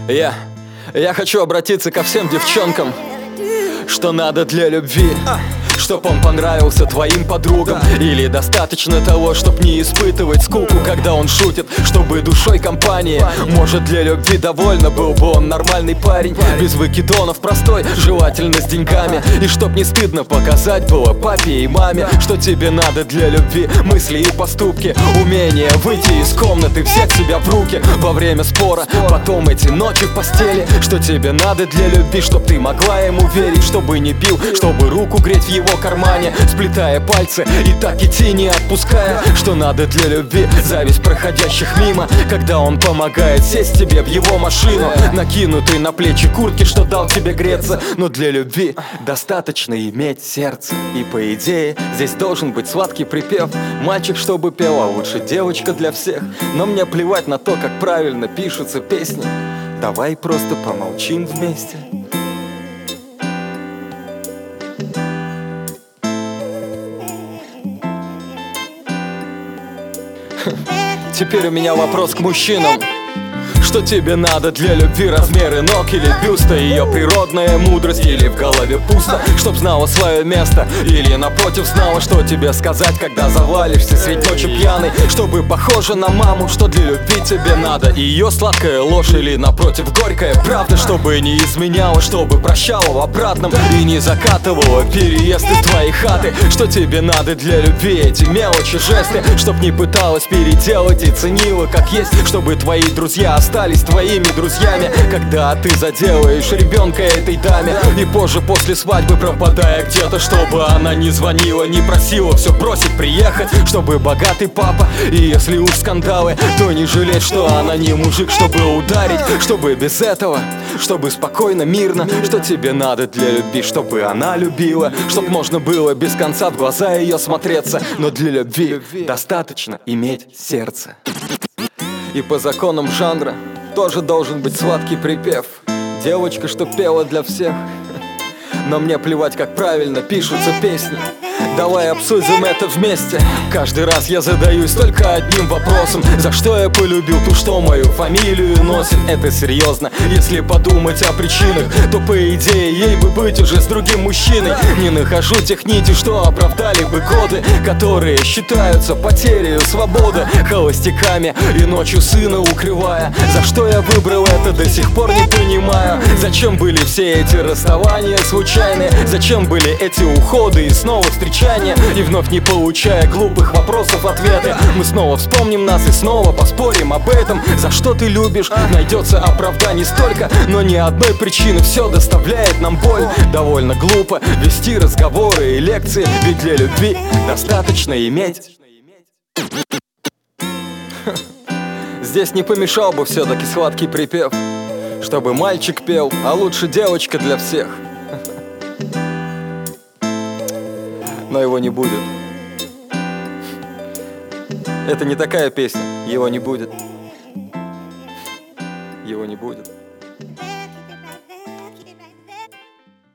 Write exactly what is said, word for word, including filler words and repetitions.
Я, я хочу обратиться ко всем девчонкам, что надо для любви, чтоб он понравился твоим подругам. Или достаточно того, чтоб не испытывать скуку, когда он шутит, чтобы душой компании. Может, для любви довольно был бы он нормальный парень, без выкидонов, простой, желательно с деньгами. И чтоб не стыдно показать было папе и маме, что тебе надо для любви: мысли и поступки, умение выйти из комнаты, взять себя в руки во время спора, потом эти ночи в постели. Что тебе надо для любви: чтоб ты могла ему верить, чтобы не бил, чтобы руку греть в его кармане, сплетая пальцы и так идти не отпуская. Что надо для любви: зависть проходящих мимо, когда он помогает сесть тебе в его машину, накинутый на плечи куртки, что дал тебе греться. Но для любви достаточно иметь сердце. И по идее здесь должен быть сладкий припев: мальчик, чтобы пел, а лучше девочка для всех. Но мне плевать на то, как правильно пишутся песни. Давай просто помолчим вместе. Теперь у меня вопрос к мужчинам. Что тебе надо для любви: размеры ног или бюста, ее природная мудрость, или в голове пусто, чтоб знала свое место, или напротив знала, что тебе сказать, когда завалишься средь ночи пьяный. Чтобы похожа на маму, что для любви тебе надо ее сладкая ложь, или напротив горькая правда, чтобы не изменяла, чтобы прощала в обратном и не закатывала переезд из твоей хаты. Что тебе надо для любви: эти мелочи, жесты, чтоб не пыталась переделать и ценила как есть, чтобы твои друзья остались твоими друзьями, когда ты заделаешь ребенка этой даме. И позже, после свадьбы, пропадая где-то, чтобы она не звонила, не просила все бросить, приехать, чтобы богатый папа. И если уж скандалы, то не жалеть, что она не мужик, чтобы ударить. Чтобы без этого, чтобы спокойно, мирно. Что тебе надо для любви: чтобы она любила, чтоб можно было без конца в глаза ее смотреться. Но для любви достаточно иметь сердце. И по законам жанра тоже должен быть сладкий припев: девочка, что пела для всех. Но мне плевать, как правильно пишутся песни. Давай обсудим это вместе. Каждый раз я задаюсь только одним вопросом: за что я полюбил ту, что мою фамилию носит? Это серьезно, если подумать о причинах, то по идее ей бы быть уже с другим мужчиной. Не нахожу тех нитей, что оправдали бы годы, которые считаются потерей свободы, холостяками и ночью сына укрывая. За что я выбрал это, до сих пор не понимаю. Зачем были все эти расставания случайные? Зачем были эти уходы и снова встречания? И вновь не получая глупых вопросов ответы, мы снова вспомним нас и снова поспорим об этом. За что ты любишь? Найдется оправданий столько, но ни одной причины все доставляет нам боль. Довольно глупо вести разговоры и лекции, ведь для любви достаточно иметь. Здесь не помешал бы все-таки сладкий припев: чтобы мальчик пел, а лучше девочка для всех. Но его не будет. Это не такая песня. Его не будет. Его не будет.